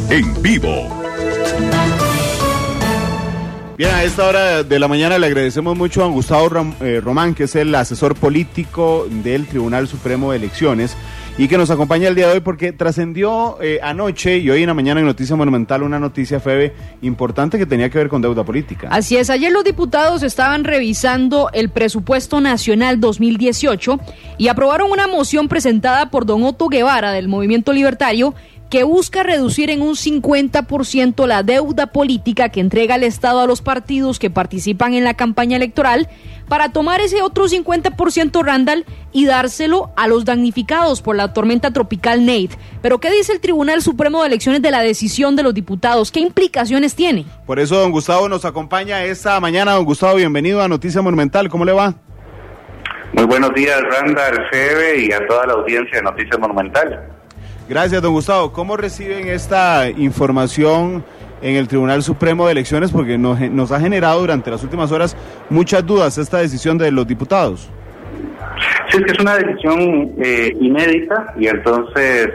en vivo. Bien, a esta hora de la mañana le agradecemos mucho a don Gustavo Román, que es el asesor político del Tribunal Supremo de Elecciones y que nos acompaña el día de hoy porque trascendió anoche y hoy en la mañana en Noticia Monumental una noticia, Febe, importante que tenía que ver con deuda política. Así es, ayer los diputados estaban revisando el presupuesto nacional 2018 y aprobaron una moción presentada por don Otto Guevara del Movimiento Libertario que busca reducir en un 50% la deuda política que entrega el Estado a los partidos que participan en la campaña electoral para tomar ese otro 50%, Randall, y dárselo a los damnificados por la tormenta tropical Nate. Pero ¿qué dice el Tribunal Supremo de Elecciones de la decisión de los diputados? ¿Qué implicaciones tiene? Por eso don Gustavo nos acompaña esta mañana. Don Gustavo, bienvenido a Noticia Monumental. ¿Cómo le va? Muy buenos días, Randall, Febe y a toda la audiencia de Noticia Monumental. Gracias, don Gustavo. ¿Cómo reciben esta información en el Tribunal Supremo de Elecciones? Porque nos ha generado durante las últimas horas muchas dudas esta decisión de los diputados. Sí, es que es una decisión inédita y entonces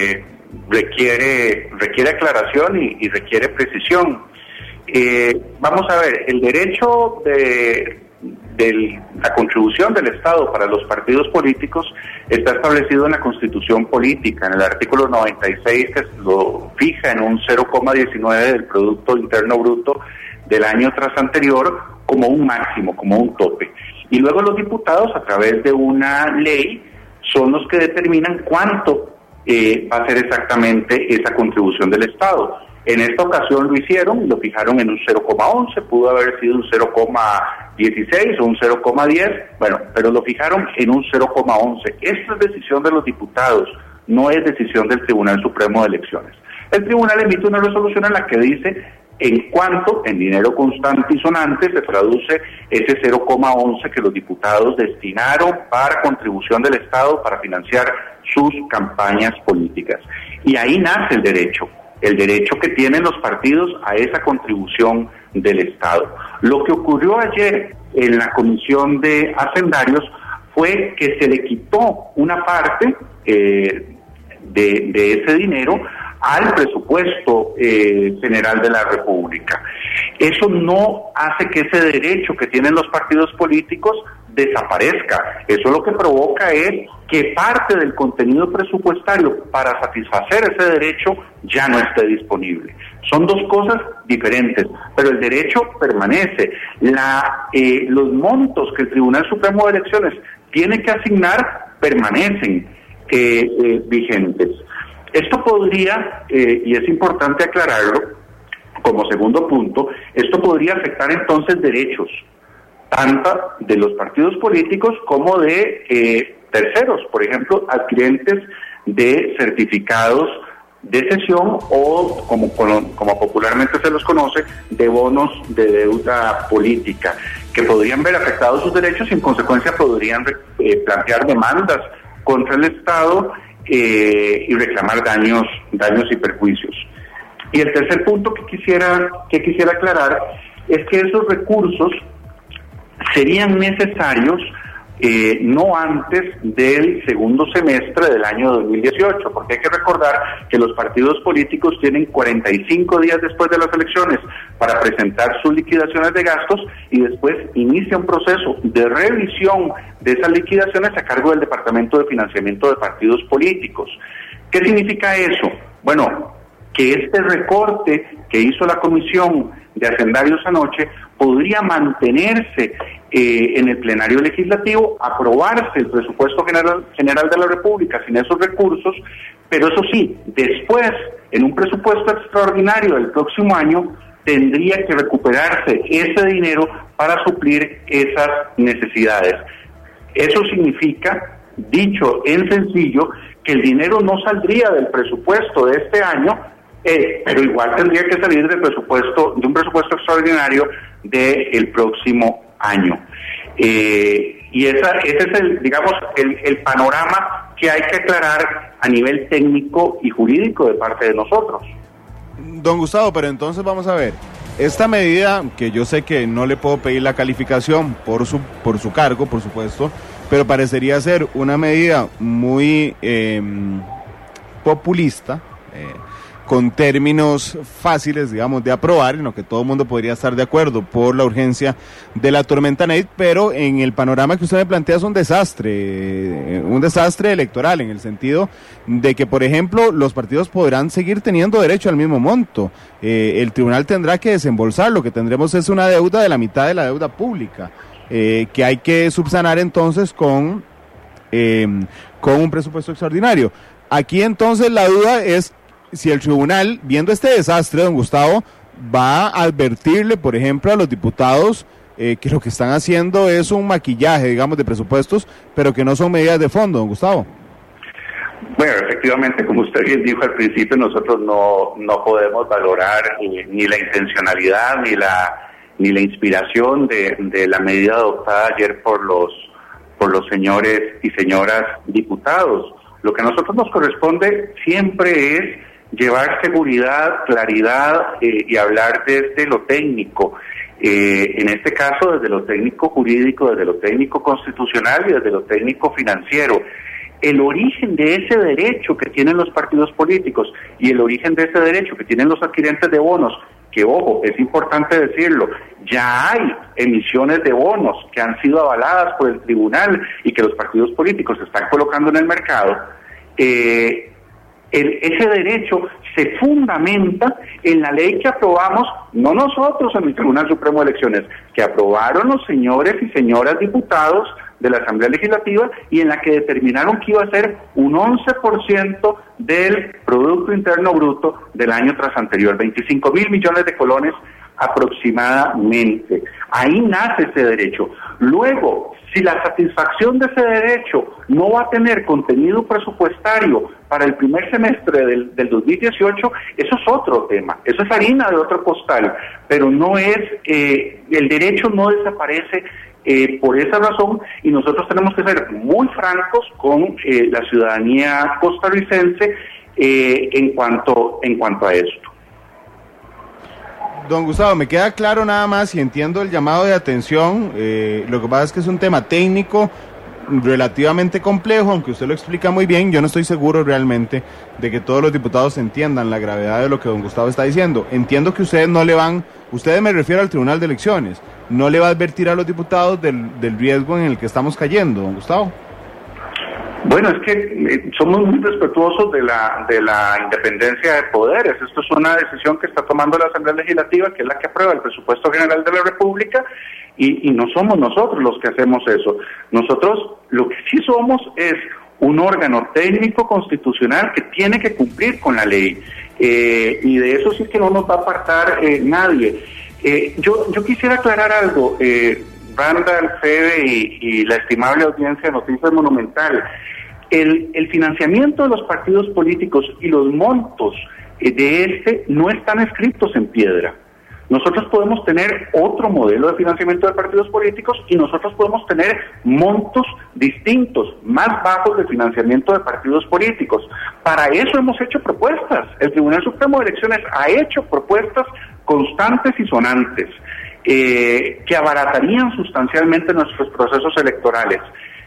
requiere aclaración y requiere precisión. Vamos a ver, el derecho de la contribución del Estado para los partidos políticos está establecido en la Constitución Política, en el artículo 96, que lo fija en un 0,19 del Producto Interno Bruto del año tras anterior como un máximo, como un tope. Y luego los diputados, a través de una ley, son los que determinan cuánto va a ser exactamente esa contribución del Estado. En esta ocasión lo hicieron, lo fijaron en un 0,11, pudo haber sido un 0,16 o un 0,10, bueno, pero lo fijaron en un 0,11. Esta es decisión de los diputados, no es decisión del Tribunal Supremo de Elecciones. El tribunal emite una resolución en la que dice en cuánto, en dinero constante y sonante, se traduce ese 0,11 que los diputados destinaron para contribución del Estado para financiar sus campañas políticas. Y ahí nace el derecho que tienen los partidos a esa contribución del Estado. Lo que ocurrió ayer en la Comisión de Hacendarios fue que se le quitó una parte de ese dinero al presupuesto general de la República. Eso no hace que ese derecho que tienen los partidos políticos desaparezca. Eso lo que provoca es que parte del contenido presupuestario para satisfacer ese derecho ya no esté disponible. Son dos cosas diferentes, pero el derecho permanece. Los montos que el Tribunal Supremo de Elecciones tiene que asignar permanecen vigentes. Esto podría, y es importante aclararlo, como segundo punto, esto podría afectar entonces derechos, tanto de los partidos políticos como de terceros, por ejemplo, adquirentes de certificados de cesión o, como popularmente se los conoce, de bonos de deuda política, que podrían ver afectados sus derechos y en consecuencia podrían plantear demandas contra el Estado y reclamar daños y perjuicios. Y el tercer punto que quisiera aclarar es que esos recursos serían necesarios no antes del segundo semestre del año 2018, porque hay que recordar que los partidos políticos tienen 45 días después de las elecciones para presentar sus liquidaciones de gastos y después inicia un proceso de revisión de esas liquidaciones a cargo del Departamento de Financiamiento de Partidos Políticos. ¿Qué significa eso? Bueno, que este recorte que hizo la Comisión de Hacendarios anoche podría mantenerse en el plenario legislativo, aprobarse el presupuesto general de la República sin esos recursos, pero eso sí, después, en un presupuesto extraordinario del próximo año, tendría que recuperarse ese dinero para suplir esas necesidades. Eso significa, dicho en sencillo, que el dinero no saldría del presupuesto de este año, pero igual tendría que salir de un presupuesto extraordinario del próximo año. Y ese es el panorama que hay que aclarar a nivel técnico y jurídico de parte de nosotros. Don Gustavo, pero entonces vamos a ver, esta medida, que yo sé que no le puedo pedir la calificación por su cargo, por supuesto, pero parecería ser una medida muy populista, con términos fáciles, digamos, de aprobar, en lo que todo el mundo podría estar de acuerdo por la urgencia de la tormenta Nate, pero en el panorama que usted me plantea es un desastre electoral, en el sentido de que, por ejemplo, los partidos podrán seguir teniendo derecho al mismo monto. El tribunal tendrá que desembolsar, lo que tendremos es una deuda de la mitad de la deuda pública, que hay que subsanar entonces con un presupuesto extraordinario. Aquí entonces la duda es si el tribunal, viendo este desastre, don Gustavo, va a advertirle, por ejemplo, a los diputados que lo que están haciendo es un maquillaje, digamos, de presupuestos, pero que no son medidas de fondo, don Gustavo. Bueno, efectivamente, como usted bien dijo al principio, nosotros no podemos valorar ni la intencionalidad ni la inspiración de la medida adoptada ayer por los señores y señoras diputados. Lo que a nosotros nos corresponde siempre es llevar seguridad, claridad y hablar desde lo técnico. En este caso, desde lo técnico jurídico, desde lo técnico constitucional y desde lo técnico financiero. El origen de ese derecho que tienen los partidos políticos y el origen de ese derecho que tienen los adquirentes de bonos, que ojo, es importante decirlo, ya hay emisiones de bonos que han sido avaladas por el tribunal y que los partidos políticos están colocando en el mercado. Ese derecho se fundamenta en la ley que aprobamos, no nosotros en el Tribunal Supremo de Elecciones, que aprobaron los señores y señoras diputados de la Asamblea Legislativa y en la que determinaron que iba a ser un 11% del Producto Interno Bruto del año tras anterior, 25.000 millones de colones aproximadamente. Ahí nace ese derecho. Luego, si la satisfacción de ese derecho no va a tener contenido presupuestario para el primer semestre del 2018, eso es otro tema, eso es harina de otro costal, pero no es, el derecho no desaparece por esa razón, y nosotros tenemos que ser muy francos con la ciudadanía costarricense en cuanto a esto. Don Gustavo, me queda claro nada más y entiendo el llamado de atención. Lo que pasa es que es un tema técnico relativamente complejo, aunque usted lo explica muy bien. Yo no estoy seguro realmente de que todos los diputados entiendan la gravedad de lo que don Gustavo está diciendo. Entiendo que ustedes me refiero al Tribunal de Elecciones, no le va a advertir a los diputados del riesgo en el que estamos cayendo, don Gustavo. Bueno, es que somos muy respetuosos de la independencia de poderes. Esto es una decisión que está tomando la Asamblea Legislativa, que es la que aprueba el presupuesto general de la República, y no somos nosotros los que hacemos eso. Nosotros lo que sí somos es un órgano técnico constitucional que tiene que cumplir con la ley, y de eso sí que no nos va a apartar nadie. Yo quisiera aclarar algo, Randall, Fede y la estimable audiencia de Noticias Monumental. El financiamiento de los partidos políticos y los montos de no están escritos en piedra. Nosotros podemos tener otro modelo de financiamiento de partidos políticos y nosotros podemos tener montos distintos, más bajos de financiamiento de partidos políticos. Para eso hemos hecho propuestas. El Tribunal Supremo de Elecciones ha hecho propuestas constantes y sonantes que abaratarían sustancialmente nuestros procesos electorales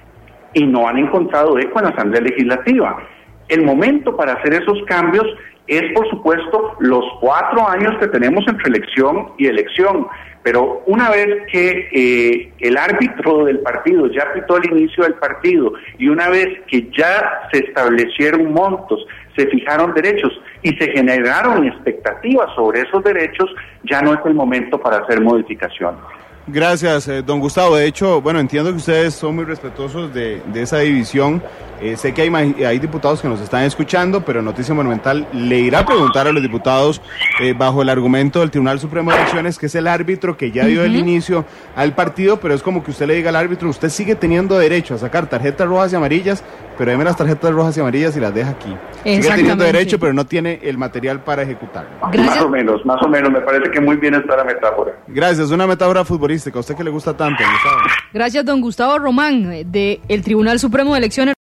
y no han encontrado eco en la Asamblea Legislativa. El momento para hacer esos cambios es, por supuesto, los 4 años que tenemos entre elección y elección, pero una vez que el árbitro del partido ya pitó el inicio del partido y una vez que ya se establecieron montos, se fijaron derechos y se generaron expectativas sobre esos derechos, ya no es el momento para hacer modificaciones. Gracias, don Gustavo. De hecho, bueno, entiendo que ustedes son muy respetuosos de esa división. Sé que hay diputados que nos están escuchando, pero Noticia Monumental le irá a preguntar a los diputados bajo el argumento del Tribunal Supremo de Elecciones, que es el árbitro que ya dio el inicio al partido, pero es como que usted le diga al árbitro, usted sigue teniendo derecho a sacar tarjetas rojas y amarillas, pero deme las tarjetas rojas y amarillas y las deja aquí. Sigue teniendo derecho, pero no tiene el material para ejecutarlo. Más o menos, me parece que muy bien está la metáfora. Gracias, una metáfora futbolística, a usted que le gusta tanto, Gustavo. Gracias, don Gustavo Román, del Tribunal Supremo de Elecciones.